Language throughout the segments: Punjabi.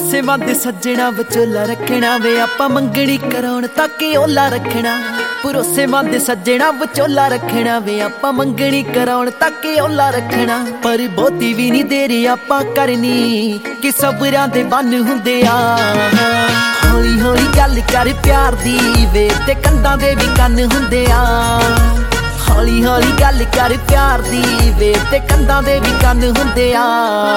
ਭਰੋਸੇਮੰਦ ਸੱਜਣਾ ਵਿਚੋਲਾ ਰੱਖਣਾ ਵੇ ਆਪਾਂ ਮੰਗਣੀ ਕਰਾਉਣ ਤੱਕ ਓਲਾ ਰੱਖਣਾ। ਭਰੋਸੇਮੰਦ ਸੱਜਣਾ ਵਿਚੋਲਾ ਰੱਖਣਾ ਵੇ ਆਪਾਂ ਮੰਗਣੀ ਕਰਾਉਣ ਤੱਕ ਓਲਾ ਰੱਖਣਾ। ਪਰ ਬਹੁਤੀ ਵੀ ਨਹੀਂ ਦੇਰੀ ਆਪਾਂ ਕਰਨੀ ਕਿ ਸਬਰਾਂ ਦੇ ਬੰਨ ਹੁੰਦੇ ਆ। ਹੌਲੀ ਹੌਲੀ ਗੱਲ ਕਰ ਪਿਆਰ ਦੀ ਵੇ ਤੇ ਕੰਧਾਂ ਦੇ ਵੀ ਕੰਨ ਹੁੰਦੇ ਆ। ਹੌਲੀ ਹੌਲੀ ਗੱਲ ਕਰ ਪਿਆਰ ਦੀ ਵੇ ਤੇ ਕੰਧਾਂ ਦੇ ਵੀ ਕੰਨ ਹੁੰਦੇ ਆ।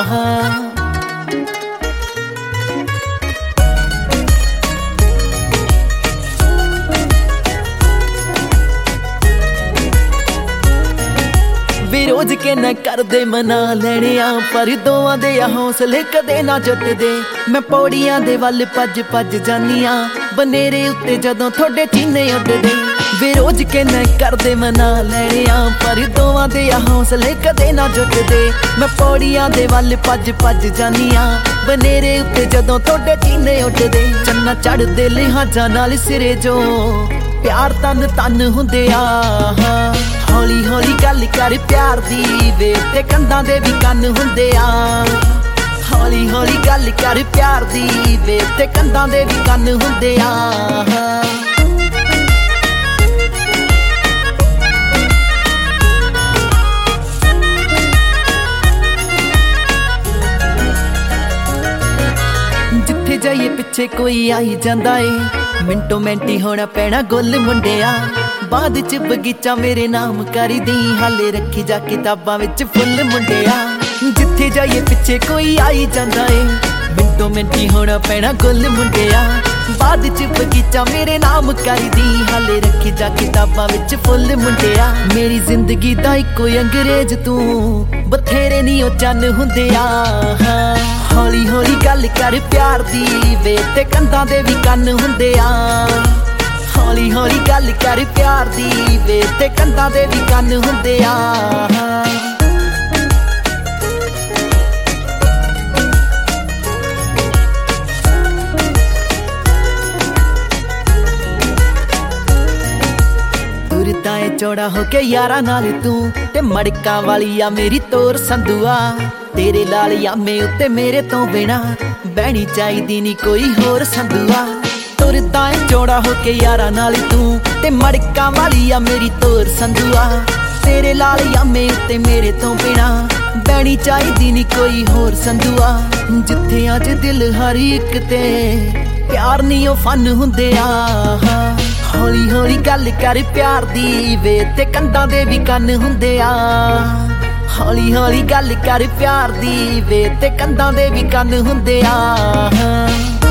ਵੀ ਰੋਜ਼ ਕੇ ਨਾ ਕਰਦੇ ਮਨਾ ਲੈਣੇ ਆ ਪਰ ਦੋਵਾਂ ਦੇ ਹੌਸਲੇ ਕਦੇ ਨਾ ਜੁੱਟਦੇ। ਮੈਂ ਪੌੜੀਆਂ ਦੇ ਵੱਲ ਭੱਜ ਭੱਜ ਜਾਨੀ ਆ ਬਨੇਰੇ ਉੱਤੇ ਜਦੋਂ ਤੁਹਾਡੇ ਚੀਨੇ ਉੱਡਦੇ। ਵੀ ਰੋਜ਼ ਕੇ ਨਾ ਕਰਦੇ ਮਨਾ ਲੈਣੇ ਆ ਪਰ ਦੋਵਾਂ ਦੇ ਹੌਸਲੇ ਕਦੇ ਨਾ ਜੁੱਟਦੇ। ਮੈਂ ਪੌੜੀਆਂ ਦੇ ਵੱਲ ਭੱਜ ਭੱਜ ਜਾਨੀ ਆ ਬਨੇਰੇ ਉੱਤੇ ਜਦੋਂ ਤੁਹਾਡੇ ਚੀਨੇ ਉੱਡਦੇ। ਚੰਨਾ ਚੜਦੇ ਲਿਹਾਜ਼ਾਂ ਨਾਲ ਸਿਰੇ ਜੋ ਪਿਆਰ ਤਨ ਤਨ ਹੁੰਦੇ ਆ। ਹੌਲੀ ਹੌਲੀ ਗੱਲ ਕਰ ਪਿਆਰ ਦੀ ਵੇ ਤੇ ਕੰਧਾਂ ਦੇ ਵੀ ਕੰਨ ਹੁੰਦੇ ਆ। ਹੌਲੀ ਹੌਲੀ ਗੱਲ ਕਰ ਪਿਆਰ ਦੀ ਵੇ ਤੇ ਕੰਧਾਂ ਦੇ ਵੀ ਕੰਨ ਹੁੰਦੇ ਆ। ਜਿੱਥੇ ਜਾਈਏ ਪਿੱਛੇ ਕੋਈ ਆਈ ਜਾਂਦਾ ਏ ਮਿੰਟੋ ਮਿੰਟੀ ਹੋਣਾ ਪੈਣਾ ਗੁੱਲ ਮੁੰਡਿਆ। ਬਾਅਦ ਚ ਬਗੀਚਾ ਮੇਰੇ ਨਾਮ ਕਰਦੀ ਹਾਲੇ ਰੱਖੀ ਜਾ ਕਿਤਾਬਾਂ ਵਿੱਚ ਫੁੱਲ ਮੁੰਡਿਆ। ਜਿੱਥੇ ਜਾਈਏ ਪਿੱਛੇ ਕੋਈ ਆਈ ਜਾਂਦਾ ਏ ਮਿੰਟੋ ਮਿੰਟੀ ਹੋਣਾ ਪੈਣਾ ਗੁੱਲ ਮੁੰਡਿਆ। ਬਾਅਦ ਚ ਬਗੀਚਾ ਮੇਰੇ ਨਾਮ ਕਰਦੀ ਹਾਲੇ ਰੱਖੀ ਜਾ ਕਿਤਾਬਾਂ ਵਿੱਚ ਫੁੱਲ ਮੁੰਡਿਆ। ਮੇਰੀ ਜ਼ਿੰਦਗੀ ਦਾ ਇੱਕੋ ਅੰਗਰੇਜ਼ ਤੂੰ ਬਥੇਰੇ ਨਹੀਂ ਉਹ ਚੰਨ ਹੁੰਦੇ ਆ। ਹੌਲੀ ਹੌਲੀ ਗੱਲ ਕਰ ਪਿਆਰ ਦੀ ਵੇ ਤੇ ਕੰਧਾਂ ਦੇ ਵੀ ਕੰਨ ਹੁੰਦੇ ਆ। ਹੌਲੀ ਹੌਲੀ ਗੱਲ ਕਰ ਪਿਆਰ ਦੀ ਵੇ ਤੇ ਕੰਧਾਂ ਦੇ ਵੀ ਕੰਨ ਹੁੰਦੇ ਆ। ਤੁਰਦਾ ਏ ਚੌੜਾ ਹੋ ਕੇ ਯਾਰਾਂ ਨਾਲ ਤੂੰ ਤੇ ਮੜਕਾਂ ਵਾਲੀ ਆ ਮੇਰੀ ਤੋਰ ਸੰਧੂਆ। ਤੇਰੇ ਲਾਲ ਯਾਮੇ ਉੱਤੇ ਮੇਰੇ ਤੋਂ ਬਿਨਾ ਬਹਿਣੀ ਚਾਹੀਦੀ ਨੀ ਕੋਈ ਹੋਰ ਸੰਧੂਆ। ਤੁਰਦਾ ਏ ਚੌੜਾ ਹੋ ਕੇ ਯਾਰਾਂ ਨਾਲ ਤੂੰ ਤੇ ਮੜਕਾਂ ਵਾਲੀ ਆ ਮੇਰੀ ਤੋਰ ਸੰਧੂਆ। ਤੇਰੇ ਲਾਲ ਯਾਮੇ ਉੱਤੇ ਮੇਰੇ ਤੋਂ ਬਿਨਾ ਬਹਿਣੀ ਚਾਹੀਦੀ ਨੀ ਕੋਈ ਹੋਰ ਸੰਧੂਆ। ਜਿੱਥੇ ਅੱਜ ਦਿਲ ਹਰ ਇੱਕ ਤੇ ਪਿਆਰ ਨੀ ਉਹ ਫਨ ਹੁੰਦੇ ਆ। ਹੌਲੀ ਹੌਲੀ ਗੱਲ ਕਰ ਪਿਆਰ ਦੀ ਵੇ ਤੇ ਕੰਧਾਂ ਦੇ ਵੀ ਕੰਨ ਹੁੰਦੇ ਆ। ਹੌਲੀ ਹੌਲੀ ਗੱਲ ਕਰ ਪਿਆਰ ਦੀ ਵੇ ਤੇ ਕੰਧਾਂ ਦੇ ਵੀ ਕੰਨ ਹੁੰਦੇ ਆ।